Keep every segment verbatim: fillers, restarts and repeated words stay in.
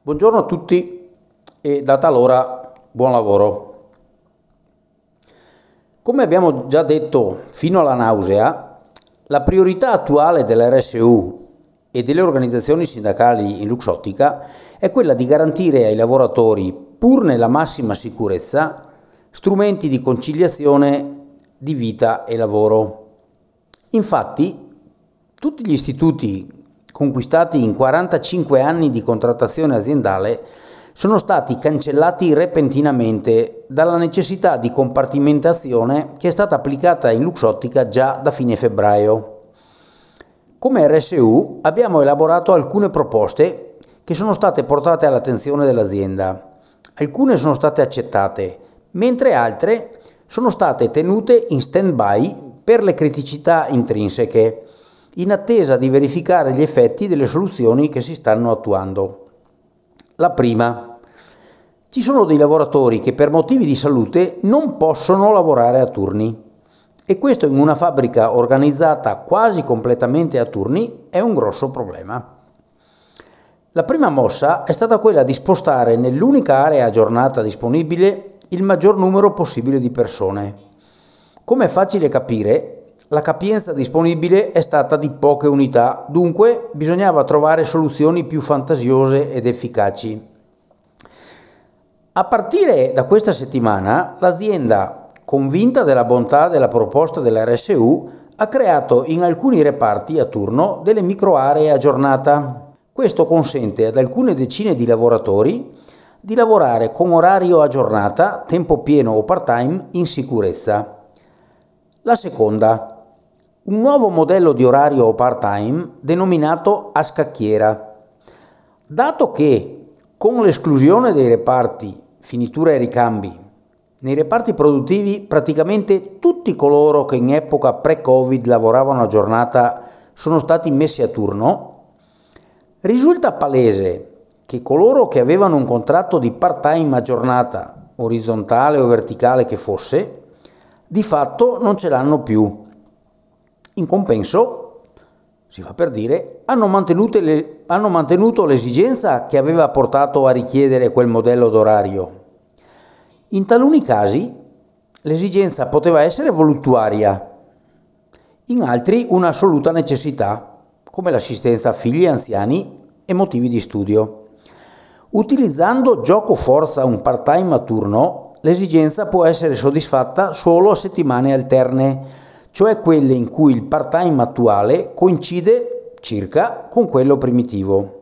Buongiorno a tutti e data l'ora, buon lavoro. Come abbiamo già detto fino alla nausea, la priorità attuale dell'R S U e delle organizzazioni sindacali in Luxottica è quella di garantire ai lavoratori, pur nella massima sicurezza, strumenti di conciliazione di vita e lavoro. Infatti, tutti gli istituti conquistati in quarantacinque anni di contrattazione aziendale sono stati cancellati repentinamente dalla necessità di compartimentazione che è stata applicata in Luxottica già da fine febbraio. Come R S U abbiamo elaborato alcune proposte che sono state portate all'attenzione dell'azienda. Alcune sono state accettate, mentre altre sono state tenute in stand-by per le criticità intrinseche, in attesa di verificare gli effetti delle soluzioni che si stanno attuando. La prima: ci sono dei lavoratori che per motivi di salute non possono lavorare a turni, e questo in una fabbrica organizzata quasi completamente a turni è un grosso problema. La prima mossa è stata quella di spostare nell'unica area a giornata disponibile il maggior numero possibile di persone. Come è facile capire, la capienza disponibile è stata di poche unità, dunque bisognava trovare soluzioni più fantasiose ed efficaci. A partire da questa settimana, l'azienda, convinta della bontà della proposta dell'R S U, ha creato in alcuni reparti a turno delle micro aree a giornata. Questo consente ad alcune decine di lavoratori di lavorare con orario a giornata, tempo pieno o part-time, in sicurezza. La seconda: un nuovo modello di orario o part-time denominato a scacchiera. Dato che, con l'esclusione dei reparti finitura e ricambi, nei reparti produttivi praticamente tutti coloro che in epoca pre-Covid lavoravano a giornata sono stati messi a turno, risulta palese che coloro che avevano un contratto di part-time a giornata, orizzontale o verticale che fosse, di fatto non ce l'hanno più. In compenso, si fa per dire, hanno mantenuto, le, hanno mantenuto l'esigenza che aveva portato a richiedere quel modello d'orario. In taluni casi l'esigenza poteva essere voluttuaria, in altri un'assoluta necessità, come l'assistenza a figli anziani e motivi di studio. Utilizzando gioco forza un part-time a turno, l'esigenza può essere soddisfatta solo a settimane alterne, cioè quelle in cui il part-time attuale coincide circa con quello primitivo.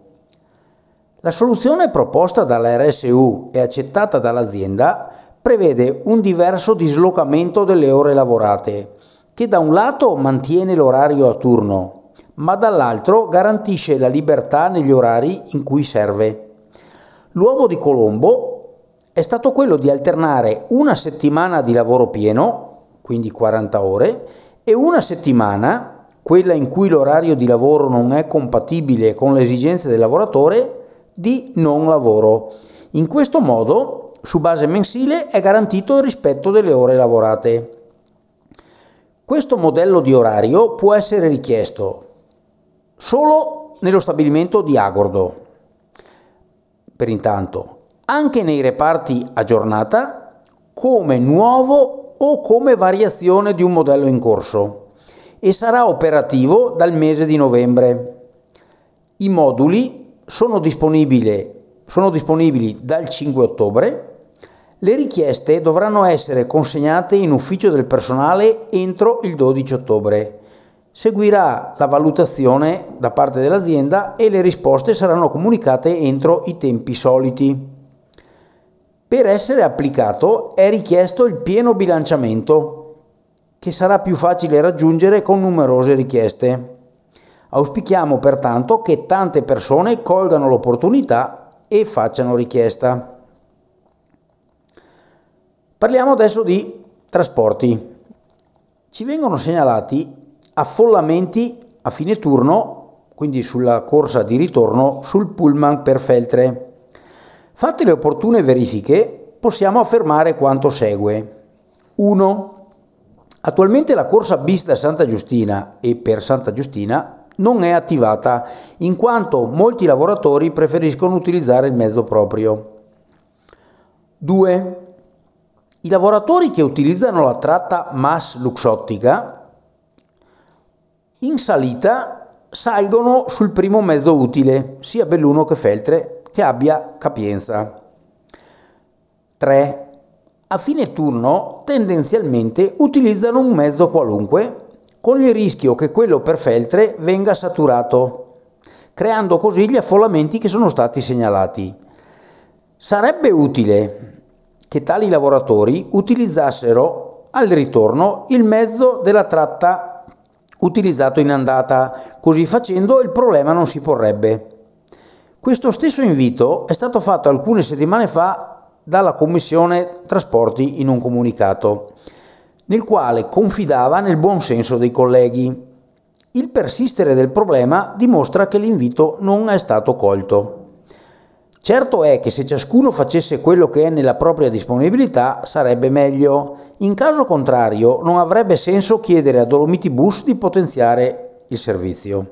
La soluzione proposta dalla R S U e accettata dall'azienda prevede un diverso dislocamento delle ore lavorate, che da un lato mantiene l'orario a turno, ma dall'altro garantisce la libertà negli orari in cui serve. L'uovo di Colombo è stato quello di alternare una settimana di lavoro pieno, quindi quaranta ore, e una settimana, quella in cui l'orario di lavoro non è compatibile con le esigenze del lavoratore, di non lavoro. In questo modo, su base mensile, è garantito il rispetto delle ore lavorate. Questo modello di orario può essere richiesto solo nello stabilimento di Agordo, per intanto, anche nei reparti a giornata, come nuovo o come variazione di un modello in corso, e sarà operativo dal mese di novembre. I moduli sono disponibili, sono disponibili dal cinque ottobre. Le richieste dovranno essere consegnate in ufficio del personale entro il dodici ottobre. Seguirà la valutazione da parte dell'azienda e le risposte saranno comunicate entro i tempi soliti. Per essere applicato è richiesto il pieno bilanciamento, che sarà più facile raggiungere con numerose richieste. Auspichiamo pertanto che tante persone colgano l'opportunità e facciano richiesta. Parliamo adesso di trasporti. Ci vengono segnalati affollamenti a fine turno, quindi sulla corsa di ritorno, sul pullman per Feltre. Fatte le opportune verifiche, possiamo affermare quanto segue. uno. Attualmente la corsa bis da Santa Giustina e per Santa Giustina non è attivata, in quanto molti lavoratori preferiscono utilizzare il mezzo proprio. due. I lavoratori che utilizzano la tratta Mas Luxottica in salita salgono sul primo mezzo utile, sia Belluno che Feltre, che abbia capienza. tre. A fine turno tendenzialmente utilizzano un mezzo qualunque, con il rischio che quello per Feltre venga saturato, creando così gli affollamenti che sono stati segnalati. Sarebbe utile che tali lavoratori utilizzassero al ritorno il mezzo della tratta utilizzato in andata, così facendo il problema non si porrebbe. Questo stesso invito è stato fatto alcune settimane fa dalla Commissione Trasporti in un comunicato, nel quale confidava nel buon senso dei colleghi. Il persistere del problema dimostra che l'invito non è stato colto. Certo è che se ciascuno facesse quello che è nella propria disponibilità sarebbe meglio. In caso contrario non avrebbe senso chiedere a Dolomiti Bus di potenziare il servizio.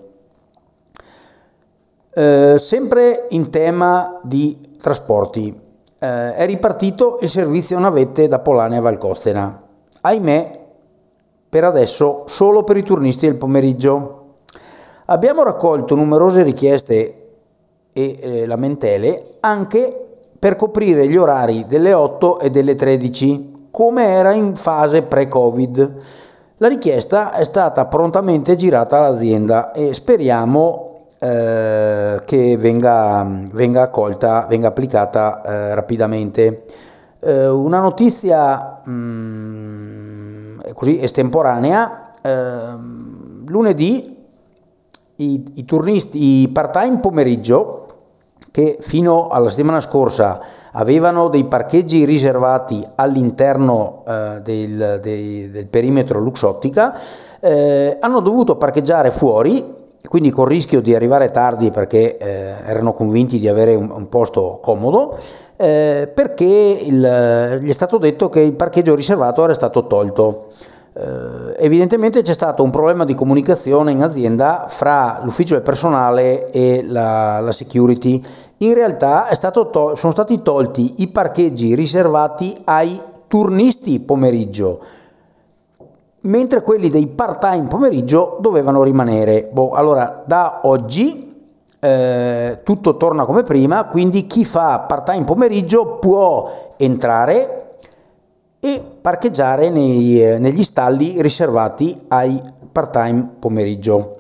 Eh, sempre in tema di trasporti, eh, è ripartito il servizio navette da Polania a Valcozzena. Ahimè, per adesso solo per i turnisti del pomeriggio. Abbiamo raccolto numerose richieste e eh, lamentele anche per coprire gli orari delle otto e delle tredici, come era in fase pre-Covid. La richiesta è stata prontamente girata all'azienda e speriamo eh, che venga, venga accolta, venga applicata eh, rapidamente. Eh, una notizia mh, così estemporanea: eh, lunedì i, i turnisti, i part-time pomeriggio, che fino alla settimana scorsa avevano dei parcheggi riservati all'interno eh, del, dei, del perimetro Luxottica, eh, hanno dovuto parcheggiare fuori, quindi con rischio di arrivare tardi perché eh, erano convinti di avere un, un posto comodo, eh, perché il, gli è stato detto che il parcheggio riservato era stato tolto. Eh, evidentemente c'è stato un problema di comunicazione in azienda fra l'ufficio del personale e la, la security. In realtà è stato to- sono stati tolti i parcheggi riservati ai turnisti pomeriggio, mentre quelli dei part-time pomeriggio dovevano rimanere. Boh, allora da oggi eh, tutto torna come prima, quindi chi fa part-time pomeriggio può entrare e parcheggiare nei, eh, negli stalli riservati ai part-time pomeriggio.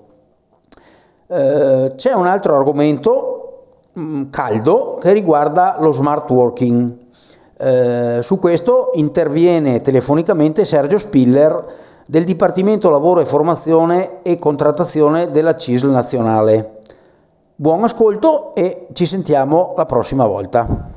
Eh, c'è un altro argomento mh, caldo che riguarda lo smart working. Eh, su questo interviene telefonicamente Sergio Spiller del Dipartimento Lavoro e Formazione e Contrattazione della C I S L nazionale. Buon ascolto e ci sentiamo la prossima volta.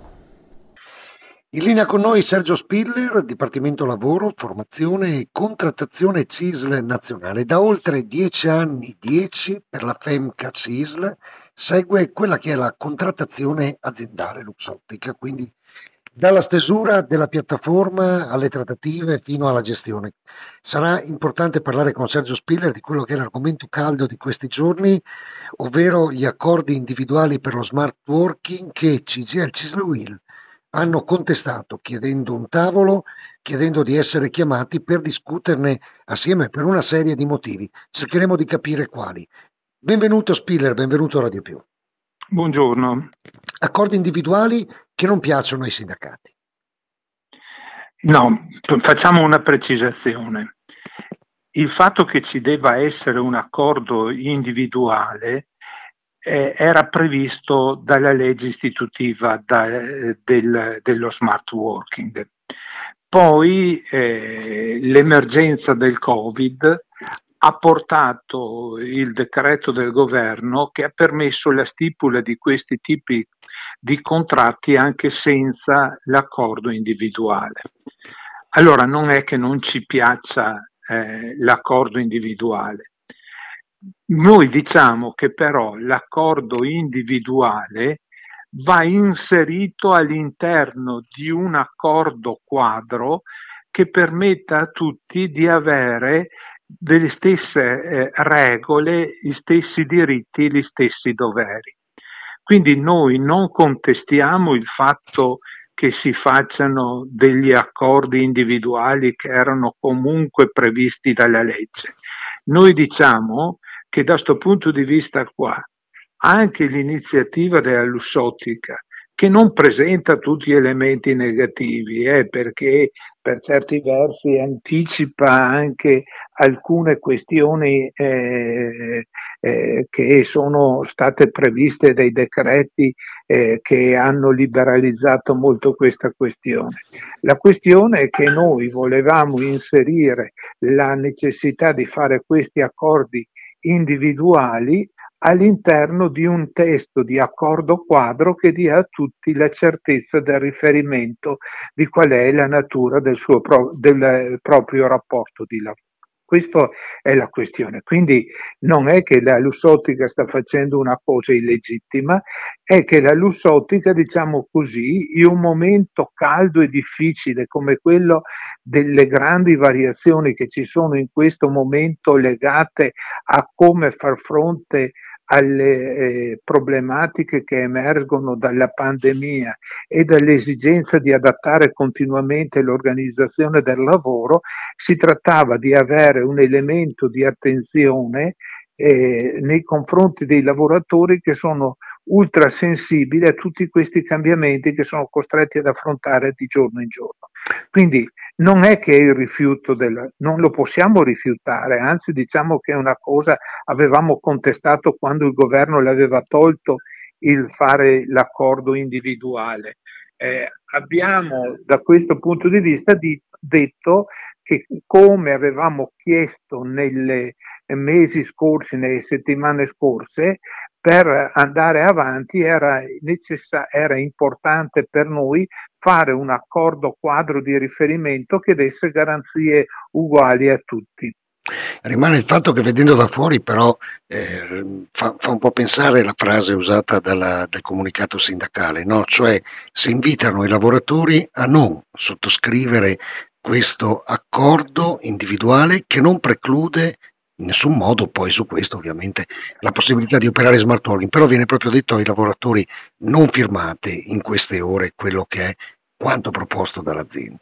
In linea con noi Sergio Spiller, Dipartimento Lavoro, Formazione e Contrattazione C I S L nazionale. Da oltre dieci anni, dieci per la FEMCA C I S L, segue quella che è la contrattazione aziendale Luxottica, quindi dalla stesura della piattaforma alle trattative fino alla gestione. Sarà importante parlare con Sergio Spiller di quello che è l'argomento caldo di questi giorni, ovvero gli accordi individuali per lo smart working che C G I L, C I S L e U I L hanno contestato, chiedendo un tavolo, chiedendo di essere chiamati per discuterne assieme per una serie di motivi. Cercheremo di capire quali. Benvenuto Spiller, benvenuto a Radio Più. Buongiorno. Accordi individuali che non piacciono ai sindacati. No, facciamo una precisazione. Il fatto che ci debba essere un accordo individuale eh, era previsto dalla legge istitutiva da, del, dello smart working. Poi eh, l'emergenza del Covid ha portato il decreto del governo che ha permesso la stipula di questi tipi di contratti anche senza l'accordo individuale. Allora non è che non ci piaccia eh, l'accordo individuale. Noi diciamo che però l'accordo individuale va inserito all'interno di un accordo quadro che permetta a tutti di avere delle stesse eh, regole, gli stessi diritti, gli stessi doveri. Quindi noi non contestiamo il fatto che si facciano degli accordi individuali che erano comunque previsti dalla legge. Noi diciamo che da questo punto di vista qua anche l'iniziativa della Lussottica, che non presenta tutti gli elementi negativi, eh, perché per certi versi anticipa anche alcune questioni eh, eh, che sono state previste dai decreti eh, che hanno liberalizzato molto questa questione. La questione è che noi volevamo inserire la necessità di fare questi accordi individuali all'interno di un testo di accordo quadro che dia a tutti la certezza del riferimento di qual è la natura del, suo pro- del proprio rapporto di lavoro. Questa è la questione. Quindi non è che la Lussottica sta facendo una cosa illegittima, è che la Lussottica, diciamo così, in un momento caldo e difficile come quello delle grandi variazioni che ci sono in questo momento legate a come far fronte alle eh, problematiche che emergono dalla pandemia e dall'esigenza di adattare continuamente l'organizzazione del lavoro, si trattava di avere un elemento di attenzione eh, nei confronti dei lavoratori che sono ultra sensibili a tutti questi cambiamenti che sono costretti ad affrontare di giorno in giorno. Quindi non è che il rifiuto del, non lo possiamo rifiutare, anzi diciamo che è una cosa avevamo contestato quando il governo l'aveva tolto il fare l'accordo individuale. Eh, abbiamo da questo punto di vista di, detto che come avevamo chiesto nei mesi scorsi, nelle settimane scorse, per andare avanti era, necessa- era importante per noi fare un accordo quadro di riferimento che desse garanzie uguali a tutti. Rimane il fatto che vedendo da fuori però eh, fa, fa un po' pensare la frase usata dalla, dal comunicato sindacale, no? Cioè si invitano i lavoratori a non sottoscrivere questo accordo individuale che non preclude in nessun modo poi su questo ovviamente la possibilità di operare smart working, però viene proprio detto ai lavoratori non firmate in queste ore quello che è quanto proposto dall'azienda.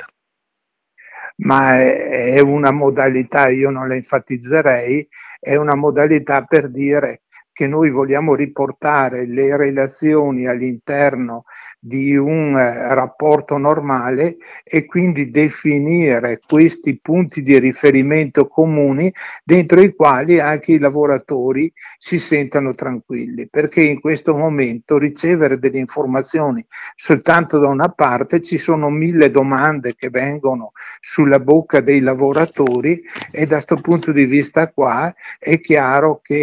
Ma è, è una modalità, io non la enfatizzerei, è una modalità per dire che noi vogliamo riportare le relazioni all'interno di un eh, rapporto normale e quindi definire questi punti di riferimento comuni dentro i quali anche i lavoratori si sentano tranquilli, perché in questo momento ricevere delle informazioni soltanto da una parte ci sono mille domande che vengono sulla bocca dei lavoratori e da questo punto di vista qua è chiaro che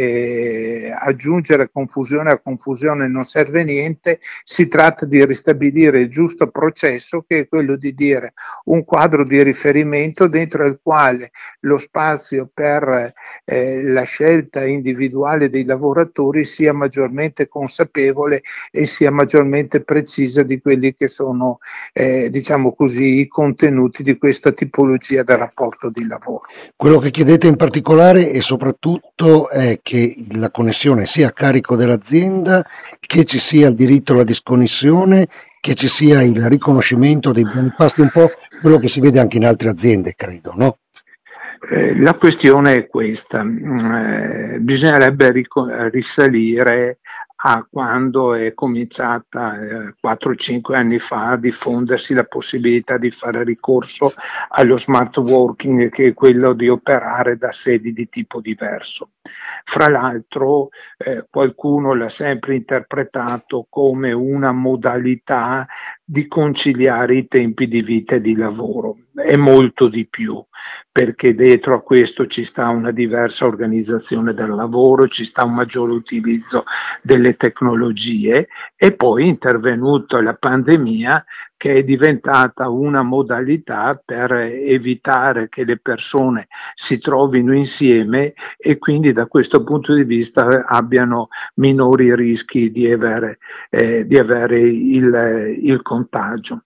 eh, aggiungere confusione a confusione non serve niente, si tratta di ristabilire il giusto processo che è quello di dire un quadro di riferimento dentro il quale lo spazio per eh, la scelta individuale dei lavoratori sia maggiormente consapevole e sia maggiormente precisa di quelli che sono eh, diciamo così i contenuti di questa tipologia del rapporto di lavoro. Quello che chiedete in particolare e soprattutto è che la connessione sia a carico dell'azienda, che ci sia il diritto alla disconnessione, che ci sia il riconoscimento dei buoni pasto, un po' quello che si vede anche in altre aziende, credo, no? Eh, la questione è questa, eh, bisognerebbe ric- risalire a quando è cominciata eh, quattro cinque anni fa a diffondersi la possibilità di fare ricorso allo smart working, che è quello di operare da sedi di tipo diverso. Fra l'altro eh, qualcuno l'ha sempre interpretato come una modalità di conciliare i tempi di vita e di lavoro. È molto di più, perché dietro a questo ci sta una diversa organizzazione del lavoro, ci sta un maggiore utilizzo delle tecnologie e poi è intervenuta la pandemia che è diventata una modalità per evitare che le persone si trovino insieme e quindi da questo punto di vista abbiano minori rischi di avere, eh, di avere il, il contagio.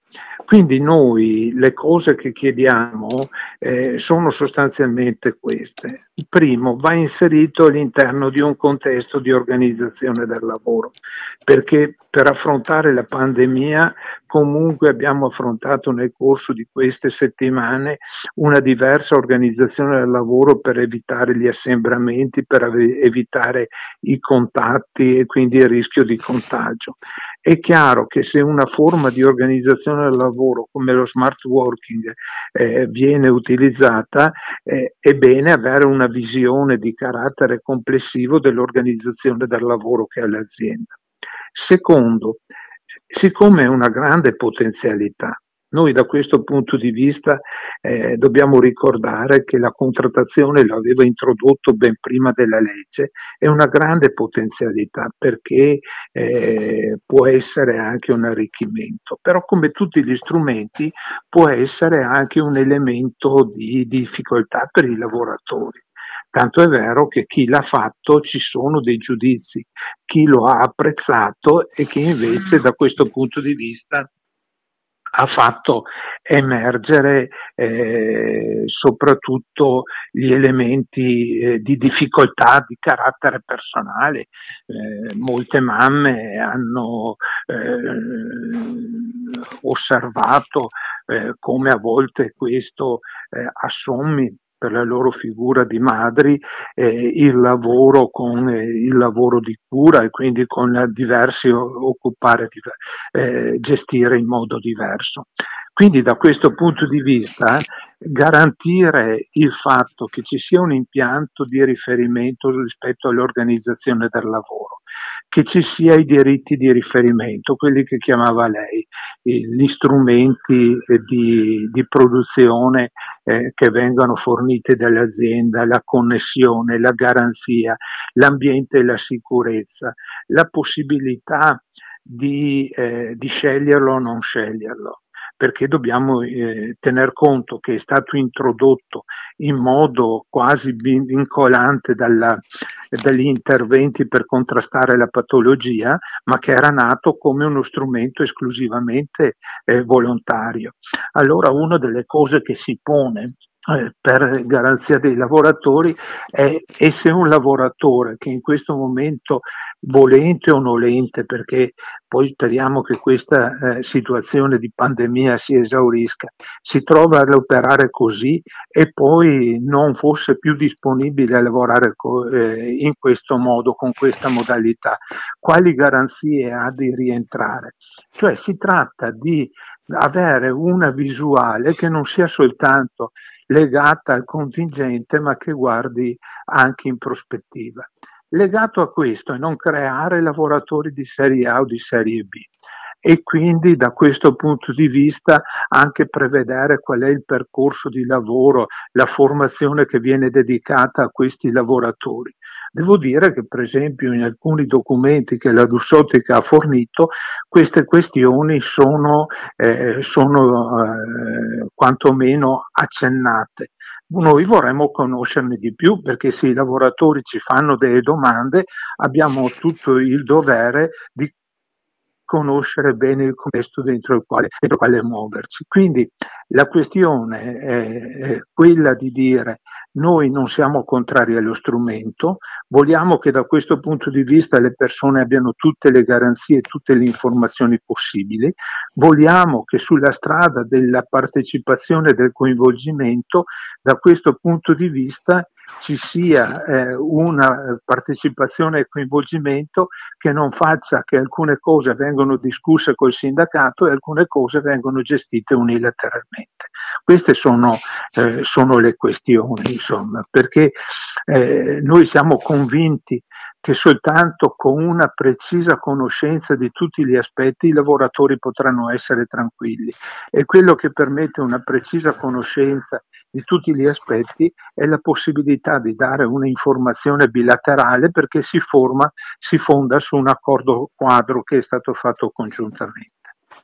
Quindi noi le cose che chiediamo eh, sono sostanzialmente queste. Il primo, va inserito all'interno di un contesto di organizzazione del lavoro, perché per affrontare la pandemia comunque abbiamo affrontato nel corso di queste settimane una diversa organizzazione del lavoro per evitare gli assembramenti, per ave- evitare i contatti e quindi il rischio di contagio. È chiaro che se una forma di organizzazione del lavoro come lo smart working eh, viene utilizzata, eh, è bene avere una visione di carattere complessivo dell'organizzazione del lavoro che ha l'azienda. Secondo, siccome è una grande potenzialità, noi da questo punto di vista eh, dobbiamo ricordare che la contrattazione lo aveva introdotto ben prima della legge, è una grande potenzialità perché eh, può essere anche un arricchimento, però come tutti gli strumenti può essere anche un elemento di difficoltà per i lavoratori. Tanto è vero che chi l'ha fatto ci sono dei giudizi, chi lo ha apprezzato e chi invece da questo punto di vista ha fatto emergere eh, soprattutto gli elementi eh, di difficoltà di carattere personale. Eh, molte mamme hanno eh, osservato eh, come a volte questo eh, assommi per la loro figura di madri eh, il lavoro con eh, il lavoro di cura e quindi con diversi occupare, eh, gestire in modo diverso. Quindi da questo punto di vista garantire il fatto che ci sia un impianto di riferimento rispetto all'organizzazione del lavoro, che ci sia i diritti di riferimento, quelli che chiamava lei, gli strumenti di, di produzione eh, che vengono forniti dall'azienda, la connessione, la garanzia, l'ambiente e la sicurezza, la possibilità di, eh, di sceglierlo o non sceglierlo, perché dobbiamo eh, tener conto che è stato introdotto in modo quasi vincolante dalla, dagli interventi per contrastare la patologia, ma che era nato come uno strumento esclusivamente eh, volontario. Allora una delle cose che si pone eh, per garanzia dei lavoratori è, e se un lavoratore che in questo momento volente o nolente, perché poi speriamo che questa eh, situazione di pandemia si esaurisca, si trova ad operare così e poi non fosse più disponibile a lavorare co- eh, in questo modo, con questa modalità, quali garanzie ha di rientrare? Cioè si tratta di avere una visuale che non sia soltanto legata al contingente, ma che guardi anche in prospettiva. Legato a questo e non creare lavoratori di serie A o di serie B e quindi da questo punto di vista anche prevedere qual è il percorso di lavoro, la formazione che viene dedicata a questi lavoratori. Devo dire che per esempio in alcuni documenti che la Luxottica ha fornito queste questioni sono, eh, sono eh, quantomeno accennate. Noi vorremmo conoscerne di più perché se i lavoratori ci fanno delle domande abbiamo tutto il dovere di conoscere bene il contesto dentro il quale, dentro il quale muoverci. Quindi la questione è quella di dire noi non siamo contrari allo strumento, vogliamo che da questo punto di vista le persone abbiano tutte le garanzie, tutte le informazioni possibili, vogliamo che sulla strada della partecipazione e del coinvolgimento, da questo punto di vista ci sia eh, una partecipazione e coinvolgimento che non faccia che alcune cose vengono discusse col sindacato e alcune cose vengono gestite unilateralmente. Queste sono, eh, sono le questioni, insomma, perché eh, noi siamo convinti che soltanto con una precisa conoscenza di tutti gli aspetti i lavoratori potranno essere tranquilli e quello che permette una precisa conoscenza di tutti gli aspetti è la possibilità di dare un'informazione bilaterale perché si forma, si fonda su un accordo quadro che è stato fatto congiuntamente.